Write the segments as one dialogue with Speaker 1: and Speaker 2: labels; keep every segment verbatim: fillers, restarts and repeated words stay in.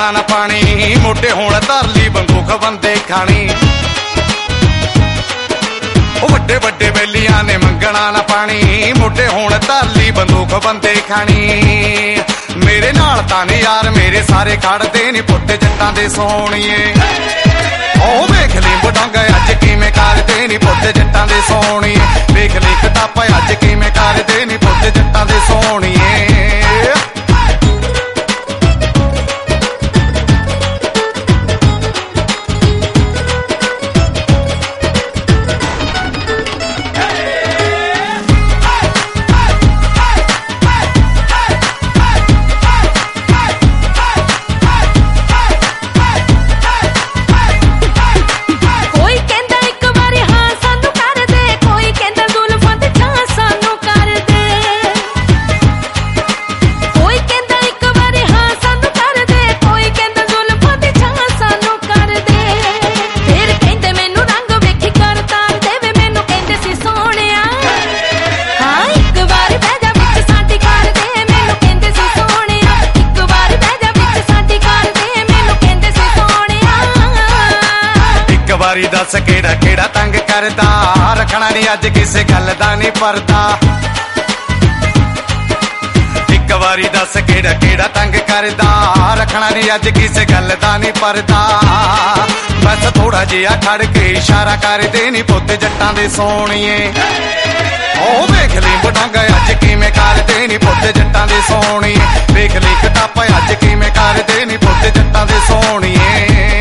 Speaker 1: ਮੰਗਣਾ ਨਾ ਪਾਣੀ, ਮੋਢੇ ਹੋਣ ਧਰ ਲਈ ਬੰਦੂਕ ਬੰਦੇ ਖਾਣੀ। ਉਹ ਵੱਡੇ ਵੱਡੇ ਬੇਲੀਆਂ ਨੇ ਮੰਗਣਾ ਨਾ ਪਾਣੀ, ਮੋਢੇ ਹੋਣ ਧਰ ਲਈ ਬੰਦੂਕ ਬੰਦੇ ਖਾਣੀ। ਮੇਰੇ ਨਾਲ ਤਾਂ ਨੀ ਯਾਰ ਮੇਰੇ ਸਾਰੇ ਖੜਦੇ ਨੀ ਪੁੱਤ ਜੱਟਾਂ ਦੇ ਸੋਹਣੀਏ। ਉਹ ਵੇਖ ਲਈ ਬਡੰਗ ਅੱਜ ਕਿਵੇਂ ਕਰਦੇ ਨੀ ਪੁੱਤ ਜੱਟਾਂ ਦੇ ਸੋਹਣੀਏ। ਵੇਖ ਲਈ ਕਿਤਾਬ ਅੱਜ ਕਿਵੇਂ ਕਰਦੇ ਨੀ ਪੁੱਤ ਜੱਟਾਂ ਦੇ ਸੋਹਣੀਏ। ਵਾਰੀ ਦੱਸ ਕਿਹੜਾ ਕਿਹੜਾ ਤੰਗ ਕਰਦਾ, ਰੱਖਣਾ ਨੀ ਅੱਜ ਕਿਸੇ ਗੱਲ ਦਾ ਨੀ ਪਰਦਾ। ਇੱਕ ਵਾਰੀ ਦੱਸ ਕਿਹੜਾ ਕਿਹੜਾ ਤੰਗ ਕਰਦਾ, ਰੱਖਣਾ ਨੀ ਅੱਜ ਕਿਸੇ ਗੱਲ ਦਾ ਨੀ ਪਰਦਾ। ਬਸ ਥੋੜਾ ਜਿਹਾ ਖੜ ਕੇ ਇਸ਼ਾਰਾ ਕਰਦੇ ਨੀ ਪੁੱਤ ਜੱਟਾਂ ਦੇ ਸੋਹਣੀਏ। ਉਹ ਵੇਖ ਲਈ ਬਡੰਗ ਅੱਜ ਕਿਵੇਂ ਕਰਦੇ ਨੀ ਪੁੱਤ ਜੱਟਾਂ ਦੇ ਸੋਹਣੀਏ। ਵੇਖ ਲਈ ਕਿਤਾਬ ਅੱਜ ਕਿਵੇਂ ਕਰਦੇ ਨੀ ਪੁੱਤ ਜੱਟਾਂ ਦੇ ਸੋਹਣੀਏ।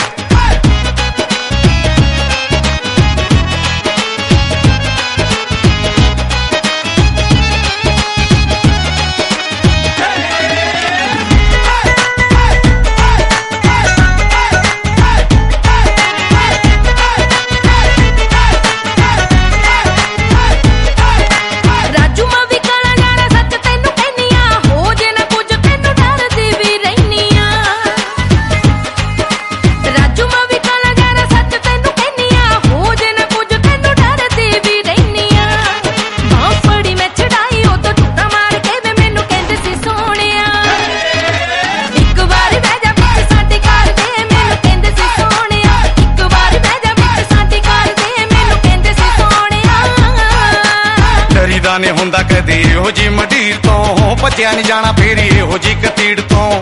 Speaker 1: ਨੀ ਹੁੰਦਾ ਕਦੇ ਇਹੋ ਜੀ ਮੰਡੀਰ ਤੋਂ, ਭੱਜਿਆ ਨੀ ਜਾਣਾ ਫੇਰ ਇਹੋ ਜੀ ਕਤੀੜ ਤੋਂ।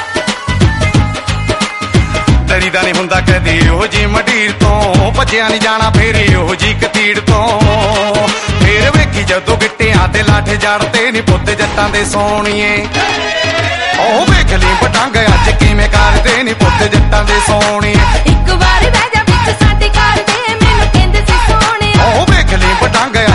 Speaker 1: ਡਰੀਦਾ ਨੀ ਹੁੰਦਾ ਕਦੇ ਇਹੋ ਜੀ ਮੰਡੀਰ ਤੋਂ, ਭੱਜਿਆ ਨੀ ਜਾਣਾ ਫੇਰ ਇਹੋ ਜੀ ਕਤੀੜ ਤੋਂ। ਫੇਰ ਵੇਖੀ ਜਦੋਂ ਗਿੱਟਿਆਂ ਤੇ ਲਾਠ ਜੜਦੇ ਨੀ ਪੁੱਤ ਜੱਟਾਂ ਦੇ ਸੋਹਣੀਏ। ਉਹ ਵੇਖ ਲਈ ਬਡੰਗ ਅੱਜ ਕਿਵੇਂ ਕਰਦੇ ਨੀ ਪੁੱਤ ਜੱਟਾਂ ਦੇ ਸੋਹਣੀਏ।
Speaker 2: ਇੱਕ ਵਾਰ ਬਹਿ ਜਾ ਵਿੱਚ ਸਾਡੀ ਕਾਰ ਦੇ ਮੈਨੂੰ ਕਹਿੰਦੇ ਸੀ ਸੋਹਣਿਆ।
Speaker 1: ਉਹ ਵੇਖ ਲਈ ਬਡੰਗ